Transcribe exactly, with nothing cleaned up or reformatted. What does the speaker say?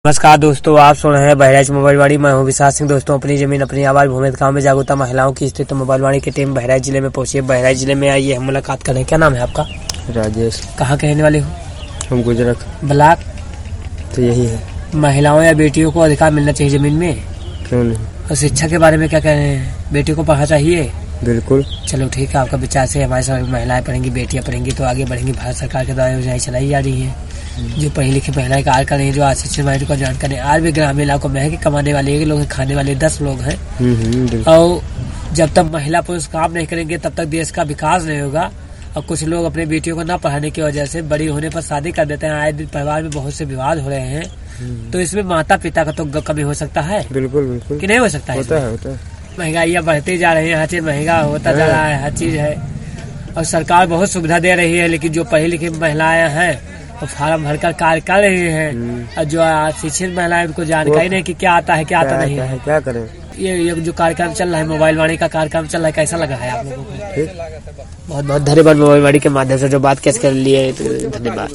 नमस्कार दोस्तों, आप सुन रहे हैं बहराइच मोबाइलवाड़ी। मैं हूं विशाल सिंह। दोस्तों, अपनी जमीन अपनी आवाज भूमित गांव में जागरूकता महिलाओं की स्थित मोबाइलवाड़ी की टीम बहराइच जिले में पहुंची है। बहराइच जिले में आई है, हम मुलाकात करें। क्या नाम है आपका? राजेश। कहाँ के रहने वाले हो? हम गुजरात। ब्लॉक तो यही है। महिलाओं या बेटियों को अधिकार मिलना चाहिए जमीन में, क्यों नहीं? और शिक्षा के बारे में क्या कह रहे हैं? बेटियों को पढ़ना चाहिए? बिल्कुल। चलो ठीक है, आपका विचार से हमारे साथ महिलाएं पढ़ेंगी, बेटियां पढ़ेंगी तो आगे बढ़ेंगी। भारत सरकार के द्वारा योजनाएं चलाई जा रही है जो पढ़ी लिखी महिलाएं कार्य कर रही है, जो अशिक्षित महिलाओं को जानकारी। आज भी ग्रामीण इलाकों में है कि कमाने वाले एक लोग हैं, खाने वाले दस लोग हैं। और जब तक महिला पुरुष काम नहीं करेंगे तब तक देश का विकास नहीं होगा। और कुछ लोग अपनी बेटियों को न पढ़ाने की वजह से बड़ी होने पर शादी कर देते हैं। आए दिन परिवार में बहुत से विवाद हो रहे हैं, तो इसमें माता पिता का तो कमी हो सकता है। बिल्कुल बिल्कुल कि नहीं हो सकता है? होता है, होता है। महंगाई बढ़ती जा रही है, हर चीज महंगा होता जा रहा है, हर चीज है। और सरकार बहुत सुविधा दे रही है, लेकिन जो पढ़ी लिखी महिलाएं हैं वो फार्म भरकर कार्य कर रही हैं, और जो शिक्षित महिलाएं उनको जानकारी नहीं कि क्या आता है क्या आता नहीं है। क्या करें? ये ये जो कार्यक्रम चल रहा है, मोबाइल वाणी का कार्यक्रम चल रहा है, कैसा लगा है आप लोगों को? ठीक। बहुत बहुत धन्यवाद मोबाइल वाणी के माध्यम से जो बात कैसे कर लिए, धन्यवाद।